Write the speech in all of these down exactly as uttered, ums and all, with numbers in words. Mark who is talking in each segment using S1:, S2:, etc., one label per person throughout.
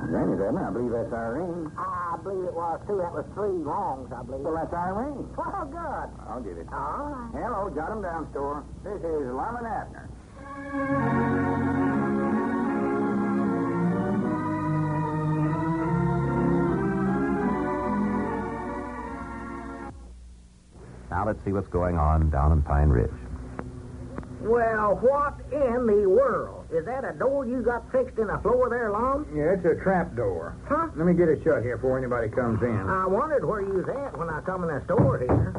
S1: Granny, doesn't it? I believe that's Irene.
S2: I believe it was, too. That was three wrongs, I believe.
S1: Well, that's Irene.
S2: Well, good.
S1: I'll get it.
S2: All right.
S1: Hello, jot him down, store. This is Lyman Abner.
S3: Now let's see what's going on down in Pine Ridge.
S2: Well, what in the world? Is that a door you got fixed in the floor there, Lon?
S4: Yeah, it's a trap door.
S2: Huh?
S4: Let me get it shut here before anybody comes in.
S2: I wondered where you was at when I come in the store here.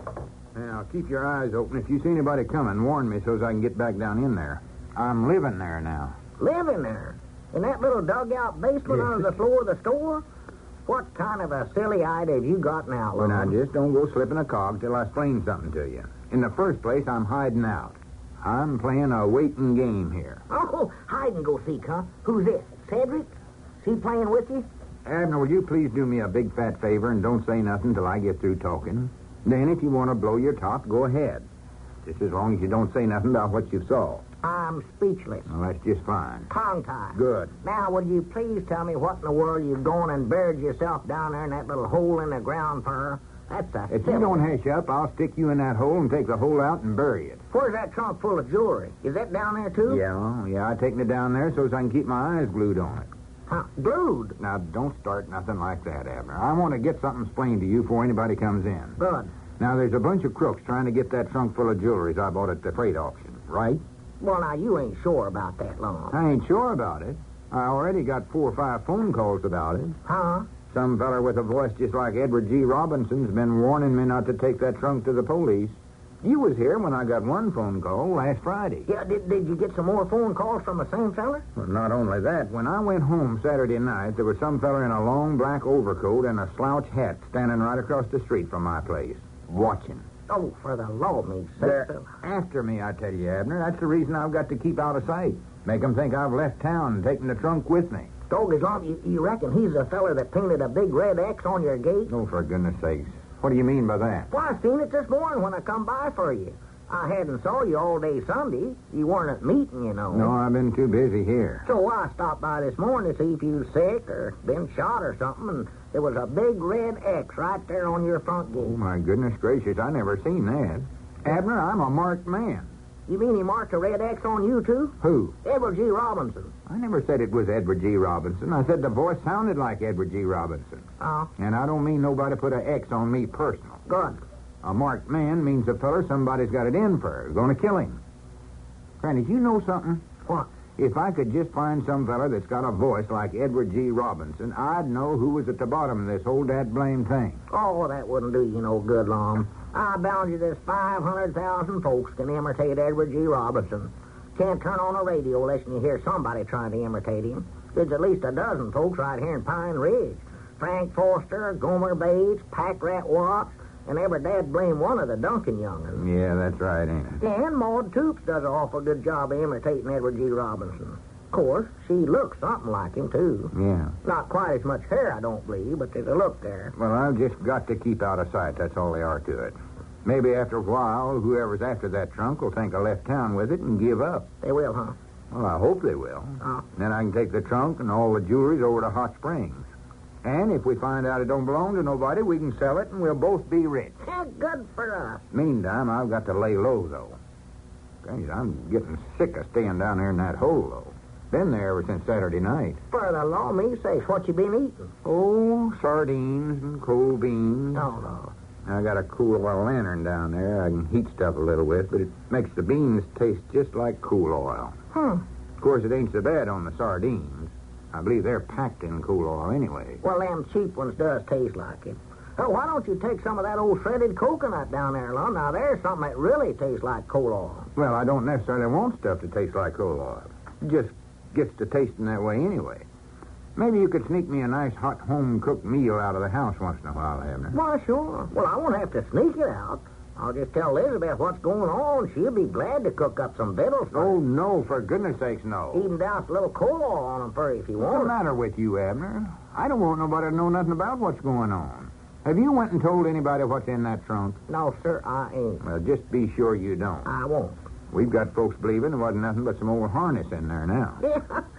S4: Now, keep your eyes open. If you see anybody coming, warn me so as I can get back down in there. I'm living there now.
S2: Living there? In that little dugout basement
S4: Yes.
S2: under the floor of the store? What kind of a silly idea have you got now,
S4: Well,
S2: Lon?
S4: now, just don't go slipping a cog till I explain something to you. In the first place, I'm hiding out. I'm playing a waiting game here.
S2: Oh, hide and go seek, huh? Who's this? Cedric? Is he playing with you?
S4: Abner, will you please do me a big fat favor and don't say nothing till I get through talking? Then, if you want to blow your top, go ahead. Just as long as you don't say nothing about what you saw.
S2: I'm speechless.
S4: Well, that's just fine.
S2: Tongue-tied.
S4: Good.
S2: Now, would you please tell me what in the world you've gone and buried yourself down there in that little hole in the ground for? That's a
S4: If you
S2: silly-
S4: don't hash up, I'll stick you in that hole and take the hole out and bury it.
S2: Where's that trunk full of jewelry? Is that down there, too?
S4: Yeah, yeah, I taken it down there so as I can keep my eyes glued on it.
S2: Huh? Glued?
S4: Now, don't start nothing like that, Abner. I want to get something explained to you before anybody comes in.
S2: Good.
S4: Now, there's a bunch of crooks trying to get that trunk full of jewelry I bought at the freight auction, right?
S2: Well, now, you ain't sure about that, Lon.
S4: I ain't sure about it. I already got four or five phone calls about it.
S2: Huh?
S4: Some feller with a voice just like Edward G. Robinson's been warning me not to take that trunk to the police. You was here when I got one phone call last Friday.
S2: Yeah, did, did you get some more phone calls from the same fella?
S4: Well, not only that, when I went home Saturday night, there was some feller in a long black overcoat and a slouch hat standing right across the street from my place, watching.
S2: Oh, for the Lord, me
S4: They're
S2: sister.
S4: after me, I tell you, Abner. That's the reason I've got to keep out of sight. Make 'em think I've left town and taken the trunk with me.
S2: Dog, as long you, you reckon he's the feller that painted a big red X on your gate?
S4: Oh, for goodness sakes. What do you mean by that?
S2: Well, I seen it this morning when I come by for you. I hadn't saw you all day Sunday. You weren't at meeting, you know.
S4: No, I've been too busy here.
S2: So I stopped by this morning to see if you was sick or been shot or something, and there was a big red X right there on your front
S4: Oh,
S2: gate.
S4: my goodness gracious, I never seen that. Abner, I'm a marked man.
S2: You mean he marked a red X on you, too?
S4: Who?
S2: Edward G. Robinson.
S4: I never said it was Edward G. Robinson. I said the voice sounded like Edward G. Robinson.
S2: Oh,
S4: And I don't mean nobody put an X on me personal.
S2: good.
S4: A marked man means a feller somebody's got it in for. Gonna kill him. Granny, do you know something?
S2: What?
S4: If I could just find some feller that's got a voice like Edward G. Robinson, I'd know who was at the bottom of this whole dad blame thing.
S2: Oh, that wouldn't do you no good, Lom. I bound you there's five hundred thousand folks can imitate Edward G. Robinson. Can't turn on a radio unless you hear somebody trying to imitate him. There's at least a dozen folks right here in Pine Ridge. Frank Foster, Gomer Bates, Packrat Watts, and every dad blame one of the Duncan young'uns.
S4: Yeah, that's right, ain't it?
S2: And Maud Toops does an awful good job of imitating Edward G. Robinson. Of course, she looks something like him, too.
S4: Yeah.
S2: Not quite as much hair, I don't believe, but there's a look there.
S4: Well, I've just got to keep out of sight. That's all there are to it. Maybe after a while, whoever's after that trunk will think I left town with it and give up.
S2: They will, huh?
S4: Well, I hope they will.
S2: Oh.
S4: Then I can take the trunk and all the jewelry over to Hot Springs. And if we find out it don't belong to nobody, we can sell it and we'll both be rich.
S2: Yeah, good for us.
S4: Meantime, I've got to lay low, though. Gosh, I'm getting sick of staying down there in that hole, though. Been there ever since Saturday night.
S2: For the law, me sakes, what you been eating?
S4: Oh, sardines and cold beans.
S2: No, no.
S4: I got a cool oil lantern down there I can heat stuff a little with, but it makes the beans taste just like cool oil.
S2: Hmm.
S4: Of course, it ain't so bad on the sardines. I believe they're packed in cool oil anyway.
S2: Well, them cheap ones does taste like it. Oh, why don't you take some of that old shredded coconut down there, Lon? Now, there's something that really tastes like coal oil.
S4: Well, I don't necessarily want stuff to taste like coal oil. It just gets to tasting that way anyway. Maybe you could sneak me a nice hot home-cooked meal out of the house once in a while, Abner.
S2: Why, sure. Well, I won't have to sneak it out. I'll just tell Elizabeth what's going on. She'll be glad to cook up some victuals for
S4: Oh,
S2: us.
S4: no, for goodness sakes, no.
S2: Even douse a little coal oil on them for you if you
S4: What's the
S2: want.
S4: matter with you, Abner? I don't want nobody to know nothing about what's going on. Have you went and told anybody what's in that trunk?
S2: No, sir, I ain't.
S4: Well, just be sure you don't.
S2: I won't.
S4: We've got folks believing there wasn't nothing but some old harness in there now.
S2: Yeah.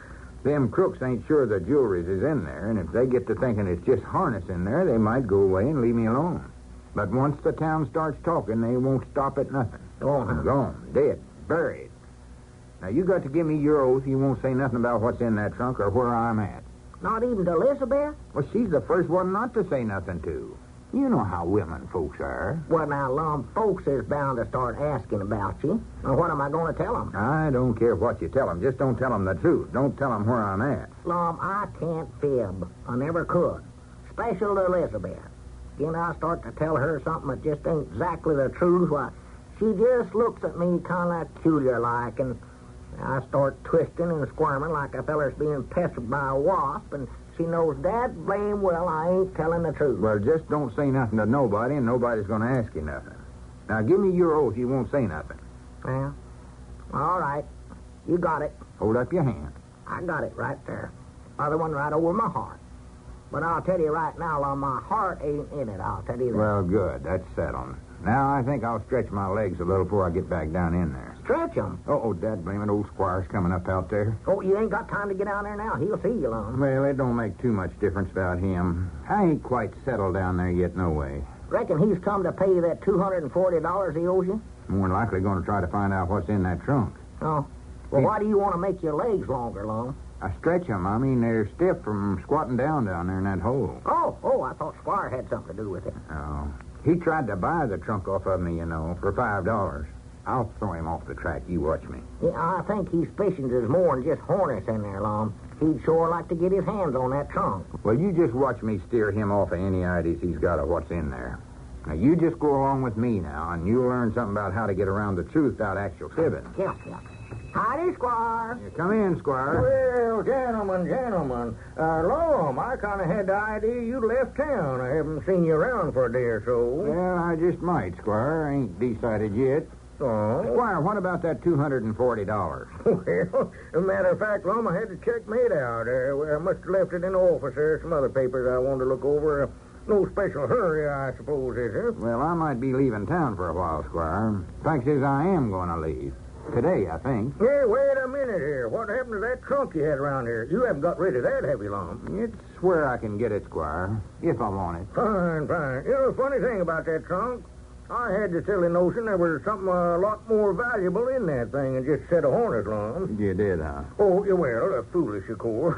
S4: Them crooks ain't sure the jewelry's is in there, and if they get to thinking it's just harness in there, they might go away and leave me alone. But once the town starts talking, they won't stop at nothing.
S2: Oh,
S4: Gone, dead, buried. Now, you got to give me your oath you won't say nothing about what's in that trunk or where I'm at.
S2: not even to Elizabeth?
S4: Well, she's the first one not to say nothing to. You know how women folks are.
S2: Well, now, Lum, folks is bound to start asking about you. Now, what am I going to tell them?
S4: I don't care what you tell them. Just don't tell them the truth. Don't tell them where I'm at.
S2: Lum, I can't fib. I never could. Special to Elizabeth. Again, I start to tell her something that just ain't exactly the truth, why, she just looks at me kind of peculiar-like, and I start twisting and squirming like a feller's being pestered by a wasp, and she knows that blame well I ain't telling the truth.
S4: Well, just don't say nothing to nobody, and nobody's going to ask you nothing. Now, give me your oath you won't say nothing.
S2: Well, all right. You got it.
S4: Hold up your hand.
S2: I got it right there. Other one right over my heart. But I'll tell you right now, Lum, my heart ain't in it. I'll tell you that.
S4: Well, good. That's settled. Now, I think I'll stretch my legs a little before I get back down in there.
S2: Stretch 'em.
S4: Uh-oh, Dad, blaming old Squire's coming up out there.
S2: Oh, you ain't got time to get down there now. He'll see you, Lum.
S4: Well, it don't make too much difference about him. I ain't quite settled down there yet, no way.
S2: Reckon he's come to pay you that two hundred forty dollars he owes you?
S4: More than likely going to try to find out what's in that trunk.
S2: Oh. Well,
S4: He-
S2: why do you want to make your legs longer, Lum?
S4: I stretch them. I mean, they're stiff from squatting down down there in that hole.
S2: Oh, oh, I thought Squire had something to do with it.
S4: Oh. He tried to buy the trunk off of me, you know, for five dollars. I'll throw him off the track. You watch me.
S2: Yeah, I think he's fishing there's more than just hornets in there, Lum. He'd sure like to get his hands on that trunk.
S4: Well, you just watch me steer him off of any ideas he's got of what's in there. Now, you just go along with me now, and you'll learn something about how to get around the truth without actual fibbing.
S2: Yeah, yeah. Howdy, Squire.
S4: Yeah, come in, Squire.
S2: Well, gentlemen, gentlemen. Uh, Lum, I kind of had the idea you'd left town. I haven't seen you around for a day or so.
S4: Well, I just might, Squire. I ain't decided yet.
S2: Oh.
S4: Squire, what about that two hundred forty dollars?
S2: Well, as a matter of fact, Lum, I had to check made out. Uh, well, I must have left it in the office there. Some other papers I wanted to look over. Uh, no special hurry, I suppose, is there?
S4: Well, I might be leaving town for a while, Squire. Fact is, I am going to leave. Today, I think.
S2: Hey, wait a minute here. What happened to that trunk you had around here? You haven't got rid of that, have you, Lum?
S4: It's where I can get it, Squire, if I want it.
S2: Fine, fine. You know, the funny thing about that trunk, I had the silly notion there was something a lot more valuable in that thing than just a set of hornets, Lum.
S4: You did, huh?
S2: Oh, yeah, well, uh, foolish, of course.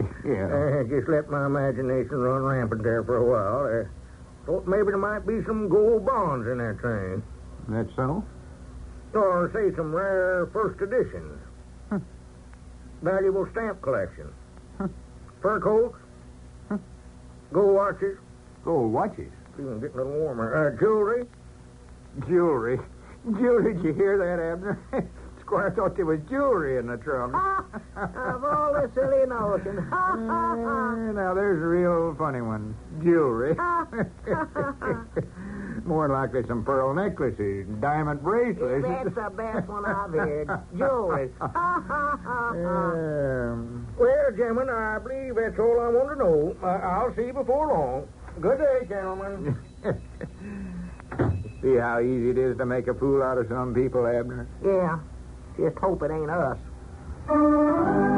S4: Yeah.
S2: Uh, just let my imagination run rampant there for a while. Uh, thought maybe there might be some gold bonds in that thing.
S4: That's so?
S2: Or, say, some rare first editions.
S4: Huh.
S2: Valuable stamp collection.
S4: Huh.
S2: Fur coats.
S4: Huh.
S2: Gold watches.
S4: Gold watches.
S2: Even getting a little warmer. Uh, jewelry.
S4: Jewelry. Jewelry, did you hear that, Abner? Squire thought there was jewelry in the trunk.
S2: Of all the silly notions.
S4: Eh, now, there's a real funny one. Jewelry. More than likely some pearl necklaces, diamond bracelets.
S2: That's the best one I've heard. Jewelry.
S4: Um,
S2: Well, gentlemen, I believe that's all I want to know. Uh, I'll see you before long. Good day, gentlemen.
S4: See how easy it is to make a fool out of some people, Abner?
S2: Yeah. Just hope it ain't us.